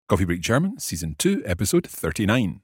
Coffee Break German, Season 2, Episode 39.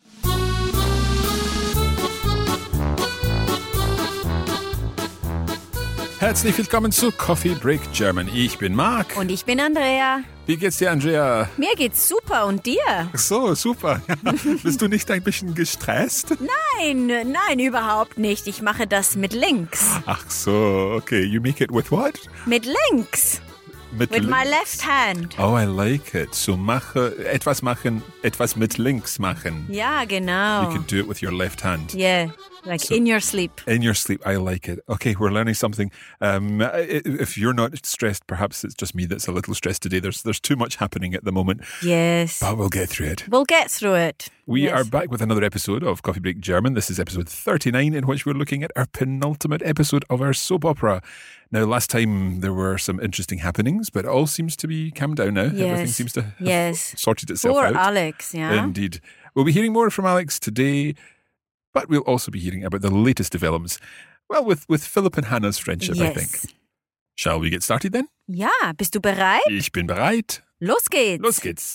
Herzlich willkommen zu Coffee Break German. Ich bin Marc. Und ich bin Andrea. Wie geht's dir, Andrea? Mir geht's super. Und dir? Ach so, super. Bist du nicht ein bisschen gestresst? Nein, überhaupt nicht. Ich mache das mit links. Ach so, okay. You make it with what? Mit links. With my left hand. Oh, I like it. So etwas mit links machen. Ja, genau. You can do it with your left hand. Yeah. Like in your sleep. In your sleep. I like it. Okay, we're learning something. If you're not stressed, perhaps it's just me that's a little stressed today. There's too much happening at the moment. Yes. But we'll get through it. We'll get through it. We are back with another episode of Coffee Break German. This is episode 39, in which we're looking at our penultimate episode of our soap opera. Now, last time there were some interesting happenings, but it all seems to be calmed down now. Yes. Everything seems to have sorted itself Poor out. Alex, yeah. Indeed. We'll be hearing more from Alex today. But we'll also be hearing about the latest developments, well, with Philip and Hannah's friendship, yes. I think. Shall we get started then? Ja, bist du bereit? Ich bin bereit. Los geht's. Los geht's.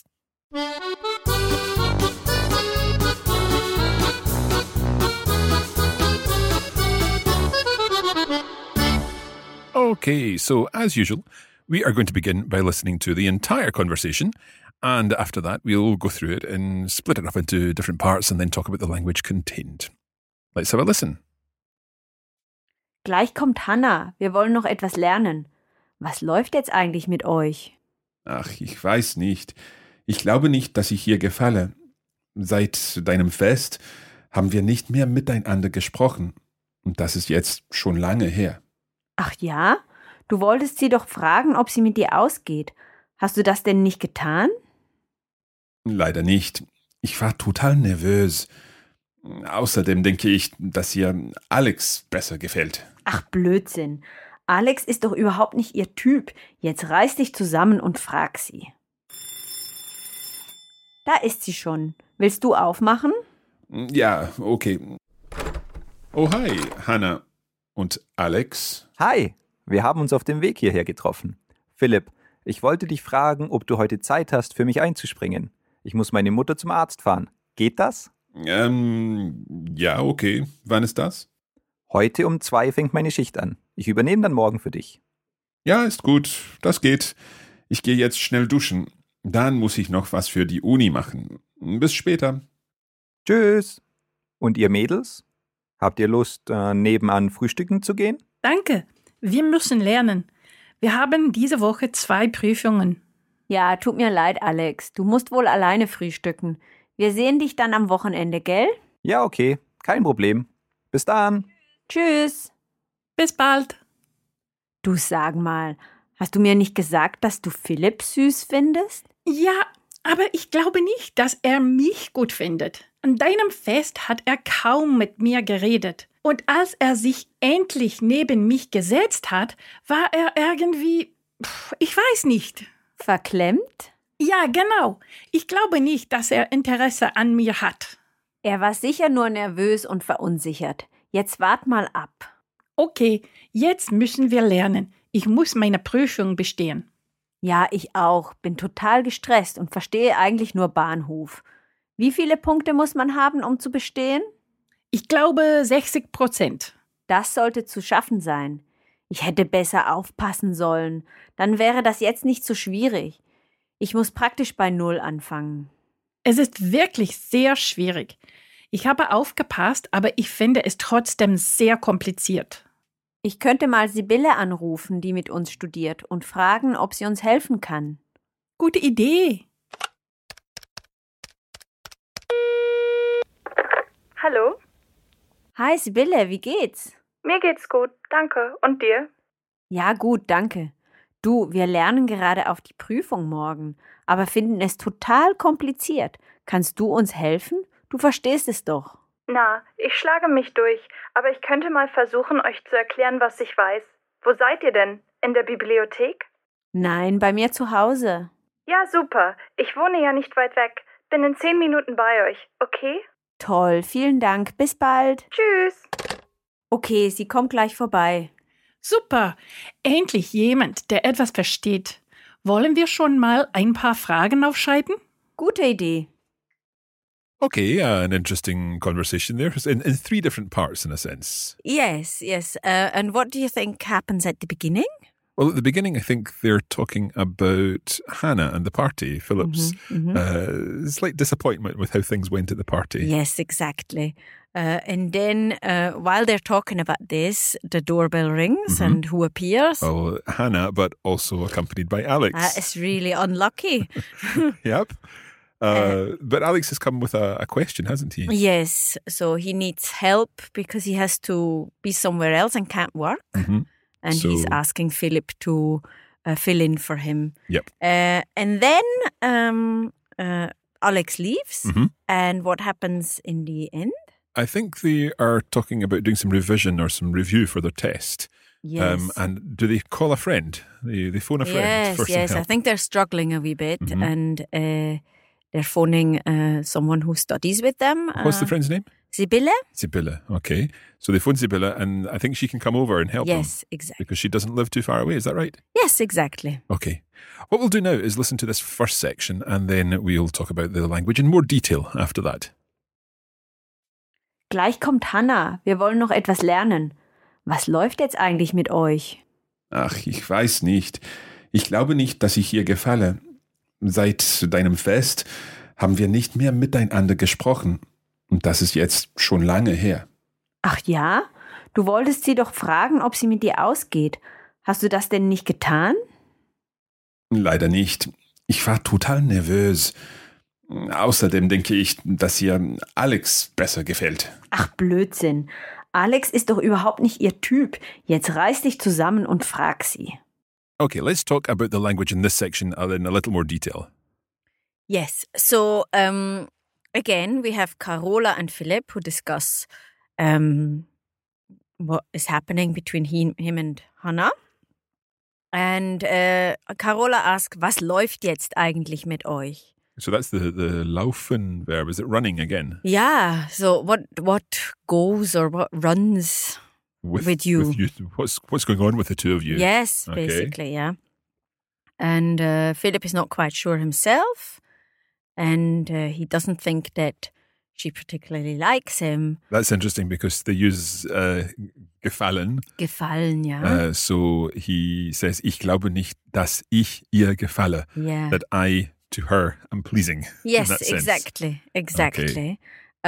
Okay, so as usual, we are going to begin by listening to the entire conversation. And after that, we'll go through it and split it up into different parts and then talk about the language contained. Let's have a listen. Gleich kommt Hannah. Wir wollen noch etwas lernen. Was läuft jetzt eigentlich mit euch? Ach, ich weiß nicht. Ich glaube nicht, dass ich hier gefalle. Seit deinem Fest haben wir nicht mehr miteinander gesprochen. Und das ist jetzt schon lange her. Ach ja? Du wolltest sie doch fragen, ob sie mit dir ausgeht. Hast du das denn nicht getan? Leider nicht. Ich war total nervös. Außerdem denke ich, dass ihr Alex besser gefällt. Ach, Blödsinn. Alex ist doch überhaupt nicht ihr Typ. Jetzt reiß dich zusammen und frag sie. Da ist sie schon. Willst du aufmachen? Ja, okay. Oh, hi, Hannah und Alex. Hi, wir haben uns auf dem Weg hierher getroffen. Philipp, ich wollte dich fragen, ob du heute Zeit hast, für mich einzuspringen. Ich muss meine Mutter zum Arzt fahren. Geht das? Ja, okay. Wann ist das? Heute um 2 fängt meine Schicht an. Ich übernehme dann morgen für dich. Ja, ist gut. Das geht. Ich gehe jetzt schnell duschen. Dann muss ich noch was für die Uni machen. Bis später. Tschüss. Und ihr Mädels? Habt ihr Lust, nebenan frühstücken zu gehen? Danke. Wir müssen lernen. Wir haben diese Woche 2 Prüfungen. Ja, tut mir leid, Alex. Du musst wohl alleine frühstücken. Wir sehen dich dann am Wochenende, gell? Ja, okay. Kein Problem. Bis dann. Tschüss. Bis bald. Du, sag mal, hast du mir nicht gesagt, dass du Philipp süß findest? Ja, aber ich glaube nicht, dass er mich gut findet. An deinem Fest hat er kaum mit mir geredet. Und als er sich endlich neben mich gesetzt hat, war er irgendwie, ich weiß nicht. Verklemmt? Ja, genau. Ich glaube nicht, dass er Interesse an mir hat. Er war sicher nur nervös und verunsichert. Jetzt wart mal ab. Okay, jetzt müssen wir lernen. Ich muss meine Prüfung bestehen. Ja, ich auch. Bin total gestresst und verstehe eigentlich nur Bahnhof. Wie viele Punkte muss man haben, um zu bestehen? Ich glaube 60%. Das sollte zu schaffen sein. Ich hätte besser aufpassen sollen. Dann wäre das jetzt nicht so schwierig. Ich muss praktisch bei 0 anfangen. Es ist wirklich sehr schwierig. Ich habe aufgepasst, aber ich finde es trotzdem sehr kompliziert. Ich könnte mal Sibylle anrufen, die mit uns studiert, und fragen, ob sie uns helfen kann. Gute Idee. Hallo? Hi Sibylle, wie geht's? Mir geht's gut, danke. Und dir? Ja, gut, danke. Du, wir lernen gerade auf die Prüfung morgen, aber finden es total kompliziert. Kannst du uns helfen? Du verstehst es doch. Na, ich schlage mich durch, aber ich könnte mal versuchen, euch zu erklären, was ich weiß. Wo seid ihr denn? In der Bibliothek? Nein, bei mir zu Hause. Ja, super. Ich wohne ja nicht weit weg. Bin in 10 Minuten bei euch, okay? Toll, vielen Dank. Bis bald. Tschüss. Okay, sie kommt gleich vorbei. Super, endlich jemand, der etwas versteht. Wollen wir schon mal ein paar Fragen aufschreiben? gute Idee. Okay, an interesting conversation there in 3 different parts in a sense. Yes. And what do you think happens at the beginning? Well, at the beginning, I think they're talking about Hannah and the party, Philip's slight disappointment with how things went at the party. Yes, exactly. And then while they're talking about this, the doorbell rings and who appears? Well, Hannah, but also accompanied by Alex. It's really unlucky. Yep. But Alex has come with a question, hasn't he? Yes, so he needs help because he has to be somewhere else and can't work. And he's asking Philip to fill in for him. Yep. And then Alex leaves. And what happens in the end? I think they are talking about doing some revision or some review for their test. Yes. And do they call a friend? They phone a friend for some Yes. help. I think they're struggling a wee bit. And they're phoning someone who studies with them. What's the friend's name? Sibylle? Sibylle, okay. So they phone Sibylle and I think she can come over and help them. Yes, exactly. Because she doesn't live too far away, is that right? Yes, exactly. Okay. What we'll do now is listen to this first section and then we'll talk about the language in more detail after that. Gleich kommt Hannah. Wir wollen noch etwas lernen. Was läuft jetzt eigentlich mit euch? Ach, ich weiß nicht. Ich glaube nicht, dass ich ihr gefalle. Seit deinem Fest haben wir nicht mehr miteinander gesprochen. Und das ist jetzt schon lange her. Ach ja? Du wolltest sie doch fragen, ob sie mit dir ausgeht. Hast du das denn nicht getan? Leider nicht. Ich war total nervös. Außerdem denke ich, dass ihr Alex besser gefällt. Ach, Blödsinn. Alex ist doch überhaupt nicht ihr Typ. Jetzt reiß dich zusammen und frag sie. Okay, let's talk about the language in this section in a little more detail. Yes, so again, we have Carola and Philip who discuss what is happening between him and Hannah. And Carola asks, was läuft jetzt eigentlich mit euch? So that's the laufen verb. Is it running again? Yeah, so what goes or what runs with you? What's going on with the two of you? Yes, Okay. basically, yeah. And Philip is not quite sure himself. And he doesn't think that she particularly likes him. That's interesting because they use gefallen. Gefallen, ja. So he says, ich glaube nicht, dass ich ihr gefalle. Yeah. That I, to her, am pleasing. Yes, in that sense. exactly.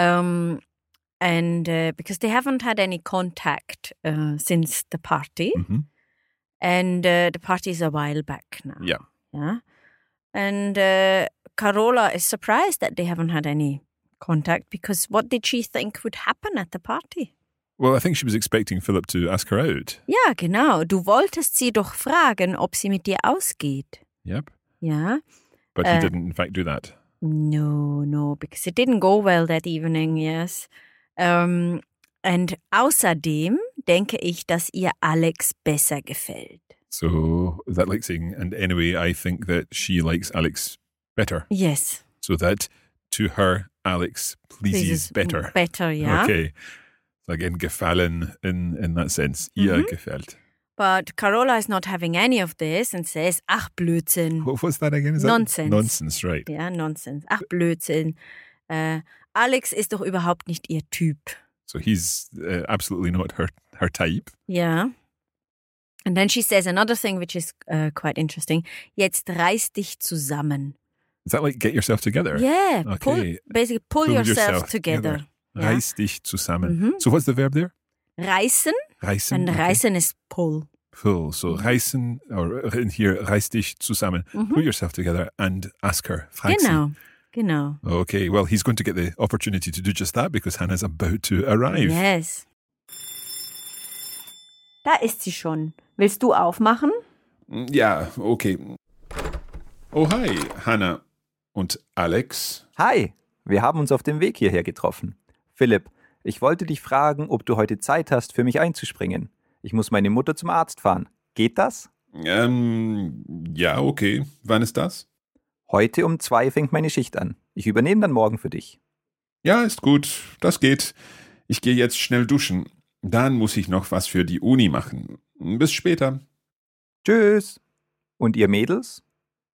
And because they haven't had any contact since the party. Mhm. And the party is a while back now. Yeah. Yeah. And Carola is surprised that they haven't had any contact because what did she think would happen at the party? Well, I think she was expecting Philip to ask her out. Ja, genau. Du wolltest sie doch fragen, ob sie mit dir ausgeht. Yep. Ja. But he didn't, in fact, do that. No, because it didn't go well that evening, yes. Und außerdem denke ich, dass ihr Alex besser gefällt. So is that like saying, and anyway, I think that she likes Alex better. Yes. So that to her, Alex pleases better. Better, ja. Okay. So again, gefallen in that sense. Ihr gefällt. But Carola is not having any of this and says, ach, Blödsinn. What's that again? Is Nonsense. That nonsense, right. Ja, Nonsense. Ach, Blödsinn. Alex ist doch überhaupt nicht ihr Typ. So he's absolutely not her type. Ja. And then she says another thing which is quite interesting. Jetzt reiß dich zusammen. Is that like get yourself together? Yeah. Okay. Basically pull yourself together. Ja. Reiß dich zusammen. So what's the verb there? Reißen. Reißen. And reißen is pull. Pull. So reißen, or in here, reiß dich zusammen. Put yourself together and ask her. Frag sie. Genau. Okay, well, he's going to get the opportunity to do just that because Hannah's about to arrive. Yes. Da ist sie schon. Willst du aufmachen? Ja, okay. Oh, hi, Hannah und Alex. Hi, wir haben uns auf dem Weg hierher getroffen. Philipp, ich wollte dich fragen, ob du heute Zeit hast, für mich einzuspringen. Ich muss meine Mutter zum Arzt fahren. Geht das? Ja, okay. Wann ist das? Heute um 2 fängt meine Schicht an. Ich übernehme dann morgen für dich. Ja, ist gut. Das geht. Ich gehe jetzt schnell duschen. Dann muss ich noch was für die Uni machen. Bis später. Tschüss. Und ihr Mädels?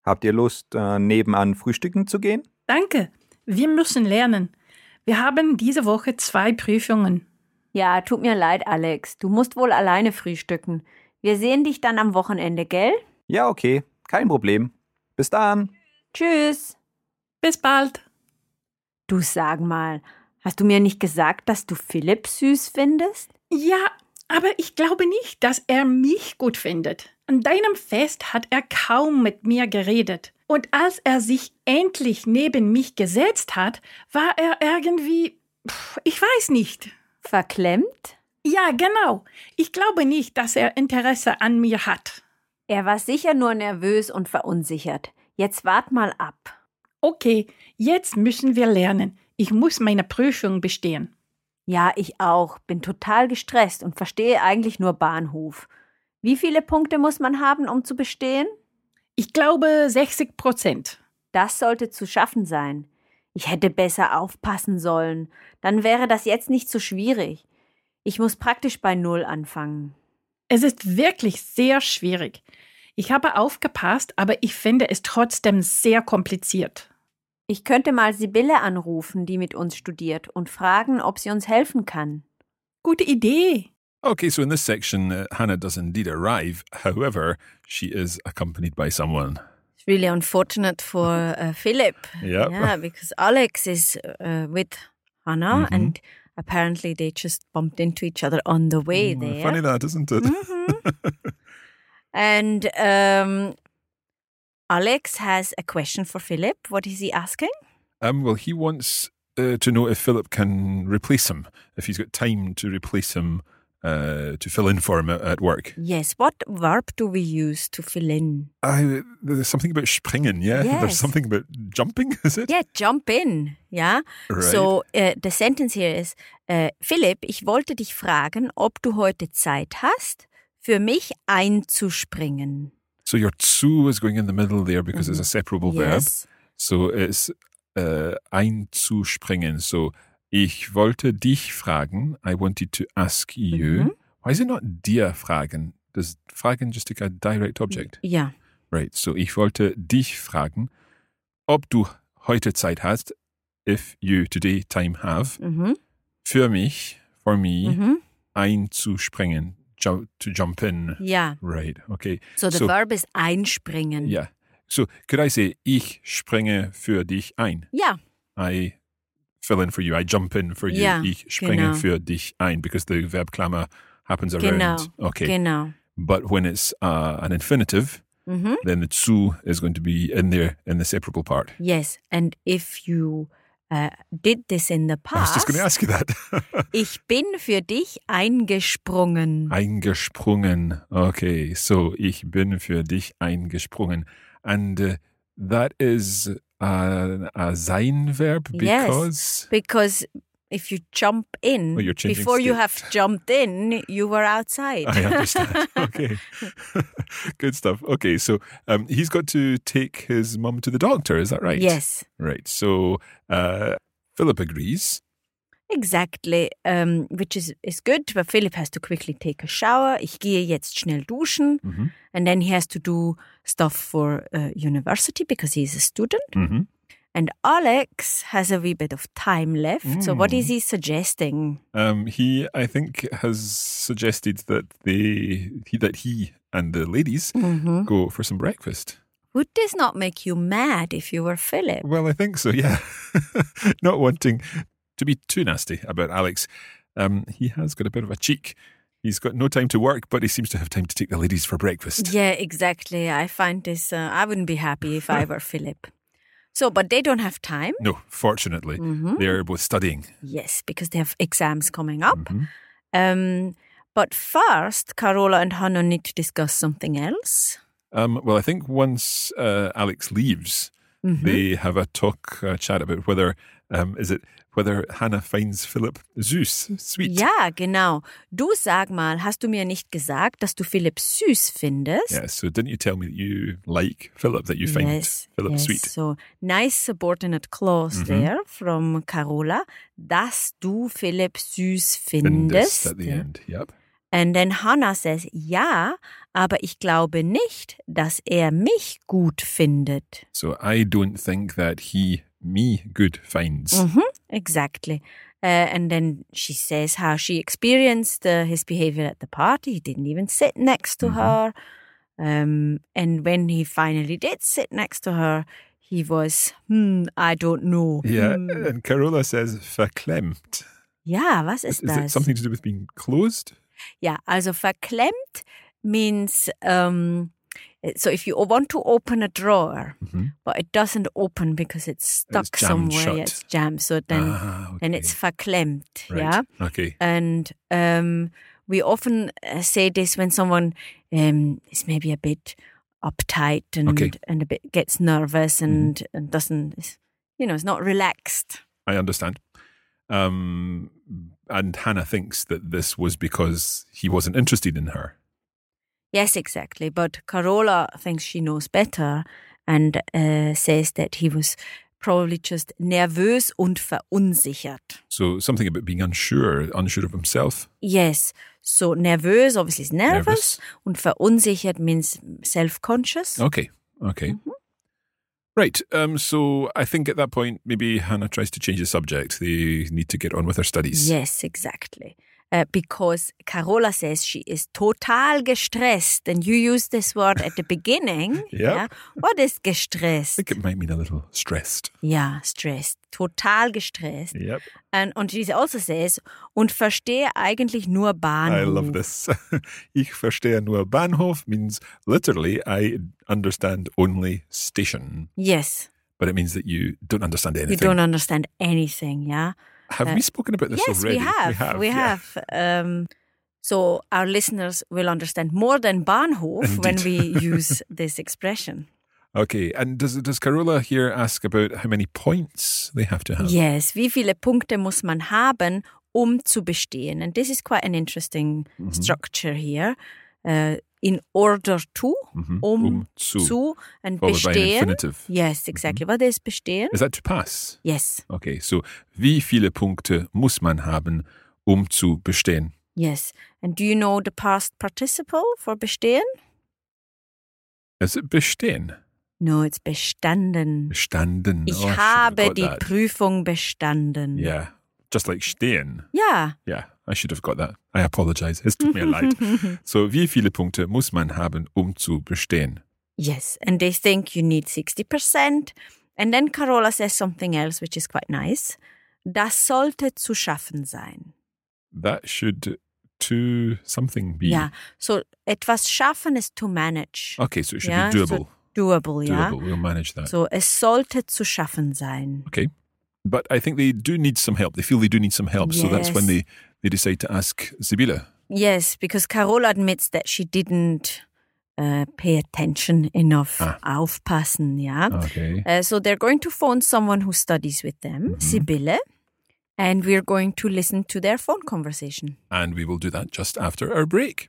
Habt ihr Lust, nebenan frühstücken zu gehen? Danke. Wir müssen lernen. Wir haben diese Woche 2 Prüfungen. Ja, tut mir leid, Alex. Du musst wohl alleine frühstücken. Wir sehen dich dann am Wochenende, gell? Ja, okay. Kein Problem. Bis dann. Tschüss. Bis bald. Du, sag mal, hast du mir nicht gesagt, dass du Philipp süß findest? Ja, aber ich glaube nicht, dass er mich gut findet. An deinem Fest hat er kaum mit mir geredet. Und als er sich endlich neben mich gesetzt hat, war er irgendwie, ich weiß nicht. Verklemmt? Ja, genau. Ich glaube nicht, dass er Interesse an mir hat. Er war sicher nur nervös und verunsichert. Jetzt wart mal ab. Okay, jetzt müssen wir lernen. Ich muss meine Prüfung bestehen. Ja, ich auch. Bin total gestresst und verstehe eigentlich nur Bahnhof. Wie viele Punkte muss man haben, um zu bestehen? Ich glaube 60%. Das sollte zu schaffen sein. Ich hätte besser aufpassen sollen. Dann wäre das jetzt nicht so schwierig. Ich muss praktisch bei Null anfangen. Es ist wirklich sehr schwierig. Ich habe aufgepasst, aber ich finde es trotzdem sehr kompliziert. Ich könnte mal Sibylle anrufen, die mit uns studiert, und fragen, ob sie uns helfen kann. Gute Idee. Okay, so in this section, Hannah does indeed arrive. However, she is accompanied by someone. It's really unfortunate for Philip. Yep. Yeah, because Alex is with Hannah and apparently they just bumped into each other on the way there. Funny that, isn't it? And Alex has a question for Philip. What is he asking? Well, he wants to know if Philip can replace him, if he's got time to replace him to fill in for him at work. Yes. What verb do we use to fill in? There's something about springen, yeah? Yes. There's something about jumping, is it? Yeah, jump in. Yeah. Right. So the sentence here is, Philipp, ich wollte dich fragen, ob du heute Zeit hast, für mich einzuspringen. So your zu is going in the middle there because it's a separable verb. Yes. So it's einzuspringen. So ich wollte dich fragen. I wanted to ask you. Why is it not dir fragen? Does fragen just take a direct object? Ja. Right. So ich wollte dich fragen, ob du heute Zeit hast, if you today time have, für mich, for me, einzuspringen. To jump in. Ja. Right, okay. So the verb is einspringen. Yeah. So could I say, ich springe für dich ein? Ja. I fill in for you. I jump in for you. Ja, Ich springe genau. für dich ein because the verb Klammer happens around. Genau. Okay. Genau. But when it's an infinitive, then the zu is going to be in there in the separable part. Yes. And if you did this in the I was past, just going to ask you that. ich bin für dich eingesprungen. Eingesprungen. Okay, so ich bin für dich eingesprungen. And that is a sein verb because... Yes, because if you jump in, Oh, you're changing before you state. have jumped in, you were outside. I understand. Okay. Good stuff. Okay, so he's got to take his mum to the doctor, is that right? Yes, Right, so Philip agrees. exactly, which is good, but Philip has to quickly take a shower. Ich gehe jetzt schnell duschen. And then he has to do stuff for university because he's a student. And Alex has a wee bit of time left. So what is he suggesting? He, I think, has suggested that he and the ladies go for some breakfast. Would this not make you mad if you were Philip? Well, I think so, yeah. Not wanting to be too nasty about Alex. He has got a bit of a cheek. He's got no time to work, but he seems to have time to take the ladies for breakfast. Yeah, exactly. I find this, I wouldn't be happy if I were Philip. So, but they don't have time. No, fortunately. They're both studying. Yes, because they have exams coming up. But first, Carola and Hannah need to discuss something else. Well, I think once Alex leaves, they have a chat about whether Hannah finds Philip süß, sweet. Ja, genau. Du, sag mal, hast du mir nicht gesagt, dass du Philip süß findest? Yeah, so didn't you tell me that you like Philip, that you find Philip sweet? So, nice subordinate clause there from Carola, dass du Philip süß findest. At the end, yep. And then Hannah says, ja, aber ich glaube nicht, dass mich gut findet. So I don't think that he me good finds. Exactly. And then she says how she experienced his behavior at the party. He didn't even sit next to her. And when he finally did sit next to her, he was, I don't know. Yeah, and Carola says verklemmt. Ja, was ist das? Is it something to do with being closed? Ja, also verklemmt means, so if you want to open a drawer, but it doesn't open because it's stuck jammed somewhere, shut. it's jammed, so then it's verklemmt, Right. yeah? Okay. And we often say this when someone is maybe a bit uptight and a bit gets nervous and doesn't, is not relaxed. I understand. And Hannah thinks that this was because he wasn't interested in her. Yes, exactly. But Carola thinks she knows better and says that he was probably just nervös und verunsichert. So something about being unsure of himself. Yes. So nervös obviously is nervous. Und verunsichert means self-conscious. Okay. Right. So I think at that point, maybe Hannah tries to change the subject. They need to get on with their studies. Yes, exactly. Because Carola says she is total gestresst. And you used this word at the beginning. Yep. Yeah. What is I gestresst? think it might mean a little stressed. Ja, stressed. Total gestresst. Yep. Und she also says, und verstehe eigentlich nur Bahnhof. I love this. Ich verstehe nur Bahnhof means literally I understand only station. Yes. But it means that you don't understand anything. You don't understand anything, yeah? Have we spoken about this Yes, already? we have. So our listeners will understand more than Bahnhof when we use this expression. Okay, and does Carola here ask about how many points they have to have? Yes, wie viele Punkte muss man haben, zu bestehen? And this is quite an interesting structure here. In order to, zu, and Followed by an bestehen. infinitive. Yes, exactly. What is bestehen? Is that to pass? Yes. Okay, so wie viele Punkte muss man haben, zu bestehen? Yes. And do you know the past participle for bestehen? Is it bestehen? No, it's bestanden. Bestanden. Ich Oh, I should habe got die that. Prüfung bestanden. Yeah, just like stehen. Ja. Yeah, I should have got that. I apologize. Es tut mir leid. So, wie viele Punkte muss man haben, zu bestehen? Yes, and they think you need 60%. And then Carola says something else, which is quite nice. Das sollte zu schaffen sein. That should to something be. Ja, so etwas schaffen is to manage. Okay, so it should Ja, be doable. so doable, ja. Doable. We'll manage that. So es sollte zu schaffen sein. Okay. But I think they do need some help. They feel they do need some help. So that's when Yes. they decide to ask Sibylle. Yes, because Carola admits that she didn't pay attention enough, aufpassen, ja. Okay. So they're going to phone someone who studies with them, Sibylle, and we're going to listen to their phone conversation. And we will do that just after our break.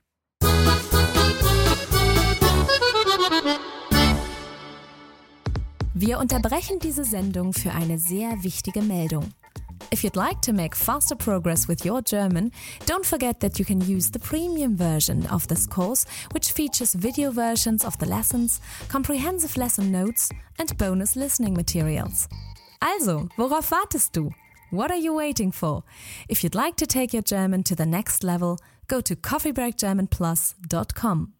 Wir unterbrechen diese Sendung für eine sehr wichtige Meldung. If you'd like to make faster progress with your German, don't forget that you can use the premium version of this course, which features video versions of the lessons, comprehensive lesson notes and bonus listening materials. Also, worauf wartest du? What are you waiting for? If you'd like to take your German to the next level, go to coffeebreakgermanplus.com.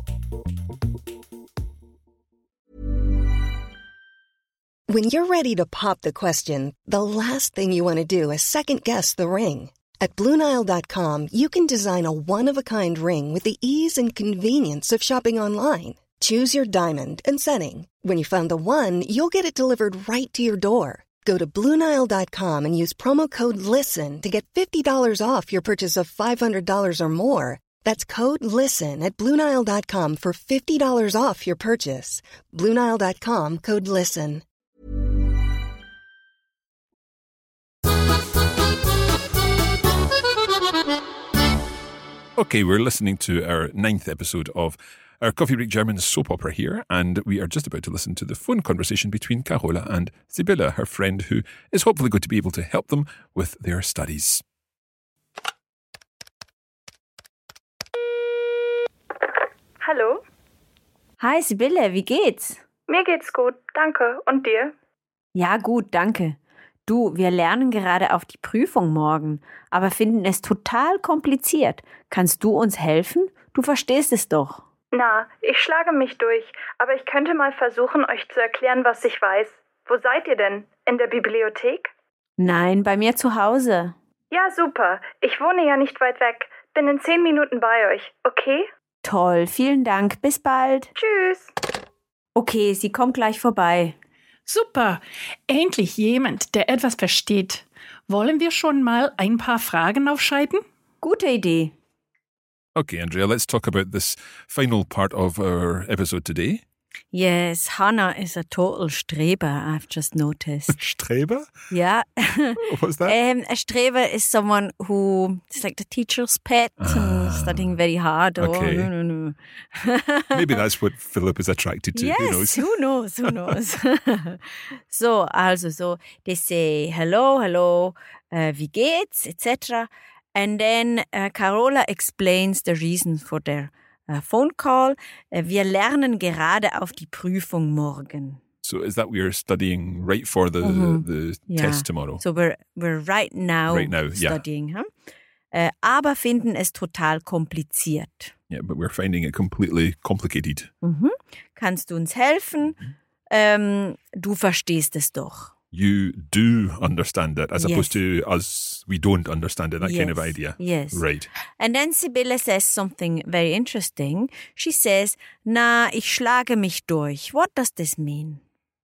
When you're ready to pop the question, the last thing you want to do is second-guess the ring. At BlueNile.com, you can design a one-of-a-kind ring with the ease and convenience of shopping online. Choose your diamond and setting. When you find the one, you'll get it delivered right to your door. Go to BlueNile.com and use promo code LISTEN to get $50 off your purchase of $500 or more. That's code LISTEN at BlueNile.com for $50 off your purchase. BlueNile.com, code LISTEN. Okay, we're listening to our 9th episode of our Coffee Break German soap opera here, and we are just about to listen to the phone conversation between Carola and Sibylle, her friend, who is hopefully going to be able to help them with their studies. hallo. Hi Sibylle, wie geht's? Mir geht's gut, danke. Und dir? Ja, gut, danke. Du, wir lernen gerade auf die Prüfung morgen, aber finden es total kompliziert. Kannst du uns helfen? Du verstehst es doch. Na, ich schlage mich durch, aber ich könnte mal versuchen, euch zu erklären, was ich weiß. Wo seid ihr denn? In der Bibliothek? Nein, bei mir zu Hause. Ja, super. Ich wohne ja nicht weit weg. Bin in 10 Minuten bei euch, okay? Toll, vielen Dank. Bis bald. Tschüss. Okay, sie kommt gleich vorbei. Super, endlich jemand, der etwas versteht. Wollen wir schon mal ein paar Fragen aufschreiben? Gute Idee. Okay, Andrea, let's talk about this final part of our episode today. Yes, Hannah is a total Streber, I've just noticed. Streber? Yeah. What's that? A Streber is someone who is like the teacher's pet and studying very hard. Okay. Oh, no. Maybe that's what Philip is attracted to. Yes, Who knows? who knows? So they say hello, wie geht's, etc. And then Carola explains the reason for their phone call. Wir lernen gerade auf die Prüfung morgen. So is that we're studying right for the test tomorrow? So we're right now studying. Yeah. Aber finden es total kompliziert. Yeah, but we're finding it completely complicated. Kannst du uns helfen? Du verstehst es doch. You do understand it, as opposed to us, we don't understand it, that kind of idea. Yes. Right. And then Sibylle says something very interesting. She says, na, ich schlage mich durch. What does this mean?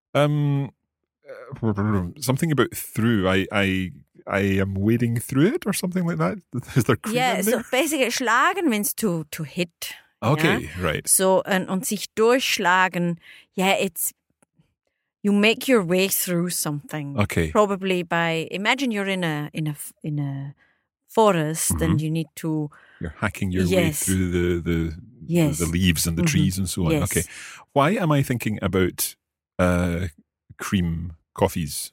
Something about through. I am wading through it or something like that. Is there cream in So there? basically schlagen means to hit. Okay, right. So, und sich durchschlagen, it's you make your way through something. Okay. Probably by imagine you're in a forest and you need to. You're hacking your way through the leaves and the trees and so on. Yes. Okay. Why am I thinking about cream coffees?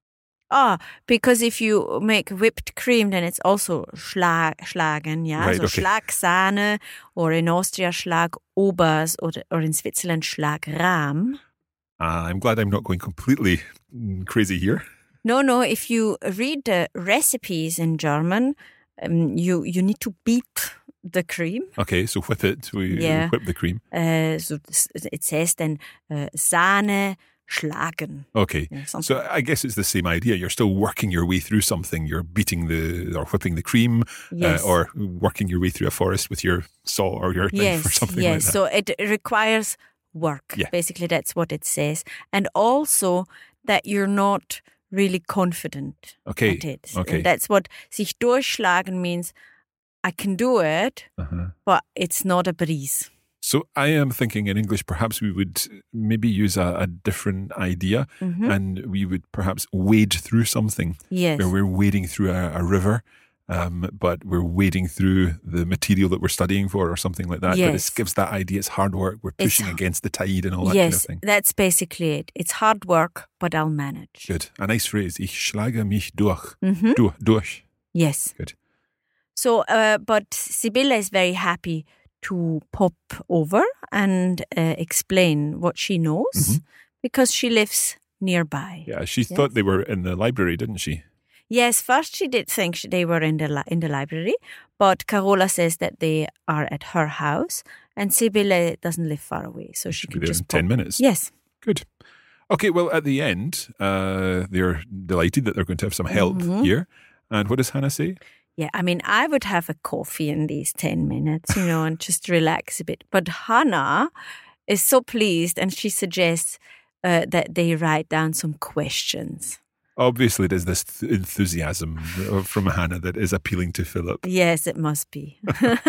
Because if you make whipped cream, then it's also schlagen, yeah. Right, so okay. Schlagsahne, or in Austria Schlagobers, or in Switzerland Schlagrahm. I'm glad I'm not going completely crazy here. No, if you read the recipes in German, you need to beat the cream. Okay, so whip it. We whip the cream. So it says then Sahne schlagen. Okay, Yeah, so I guess it's the same idea. You're still working your way through something. You're beating or whipping the cream, or working your way through a forest with your saw or your knife or something like that. So it requires work. Yeah. Basically, that's what it says. And also that you're not really confident at it. Okay. And that's what sich durchschlagen means. I can do it, but it's not a breeze. So I am thinking in English, perhaps we would maybe use a different idea, and we would perhaps wade through something. Yes. Where we're wading through a river, but we're wading through the material that we're studying for or something like that. Yes. But it gives that idea it's hard work. We're pushing against the tide and all that kind of thing. Yes, that's basically it. It's hard work, but I'll manage. Good. A nice phrase. Ich schlage mich durch. Durch. Yes. Good. So, but Sibylle is very happy to pop over and explain what she knows because she lives nearby. Yeah, she thought they were in the library, didn't she? Yes, first she did think they were in the library, but Carola says that they are at her house, and Sibylle doesn't live far away, so she Be can there just in 10 minutes. Yes. Good. Okay, well, at the end, they're delighted that they're going to have some help here. And what does Hannah say? Yeah, I mean, I would have a coffee in these 10 minutes, and just relax a bit. But Hannah is so pleased, and she suggests that they write down some questions. Obviously, there's this enthusiasm from Hannah that is appealing to Philip. Yes, it must be.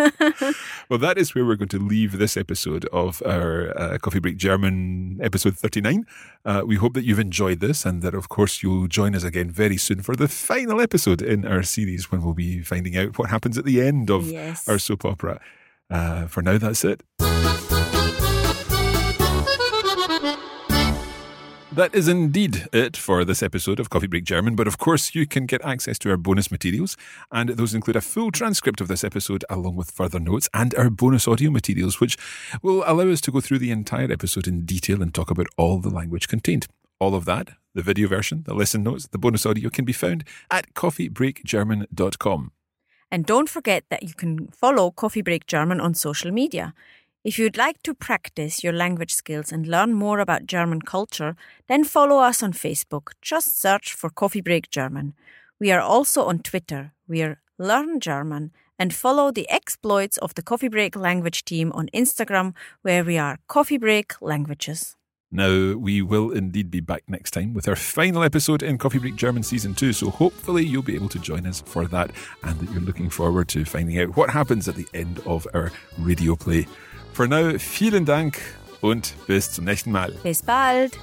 Well, that is where we're going to leave this episode of our Coffee Break German episode 39. We hope that you've enjoyed this and that, of course, you'll join us again very soon for the final episode in our series when we'll be finding out what happens at the end of our soap opera. For now, that's it. That is indeed it for this episode of Coffee Break German, but of course you can get access to our bonus materials, and those include a full transcript of this episode along with further notes and our bonus audio materials, which will allow us to go through the entire episode in detail and talk about all the language contained. All of that, the video version, the lesson notes, the bonus audio, can be found at coffeebreakgerman.com. And don't forget that you can follow Coffee Break German on social media. If you'd like to practice your language skills and learn more about German culture, then follow us on Facebook. Just search for Coffee Break German. We are also on Twitter. We're Learn German, and follow the exploits of the Coffee Break language team on Instagram, where we are Coffee Break Languages. Now, we will indeed be back next time with our final episode in Coffee Break German Season 2, so hopefully you'll be able to join us for that and that you're looking forward to finding out what happens at the end of our radio play. For now, vielen Dank und bis zum nächsten Mal. Bis bald.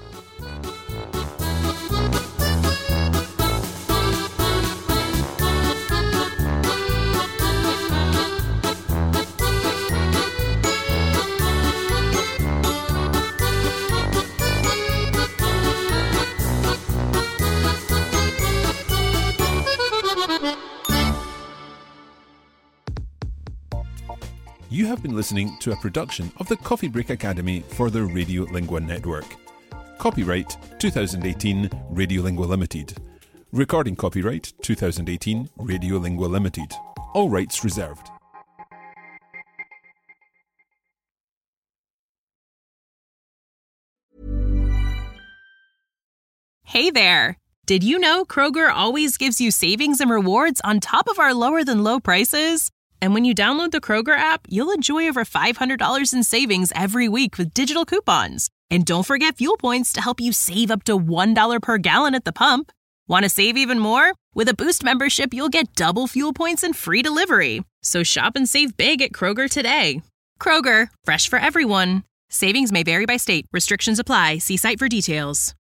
You have been listening to a production of the Coffee Break Academy for the Radiolingua Network. Copyright 2018 Radiolingua Limited. Recording copyright 2018 Radiolingua Limited. All rights reserved. Hey there! Did you know Kroger always gives you savings and rewards on top of our lower-than-low prices? And when you download the Kroger app, you'll enjoy over $500 in savings every week with digital coupons. And don't forget fuel points to help you save up to $1 per gallon at the pump. Want to save even more? With a Boost membership, you'll get double fuel points and free delivery. So shop and save big at Kroger today. Kroger, fresh for everyone. Savings may vary by state. Restrictions apply. See site for details.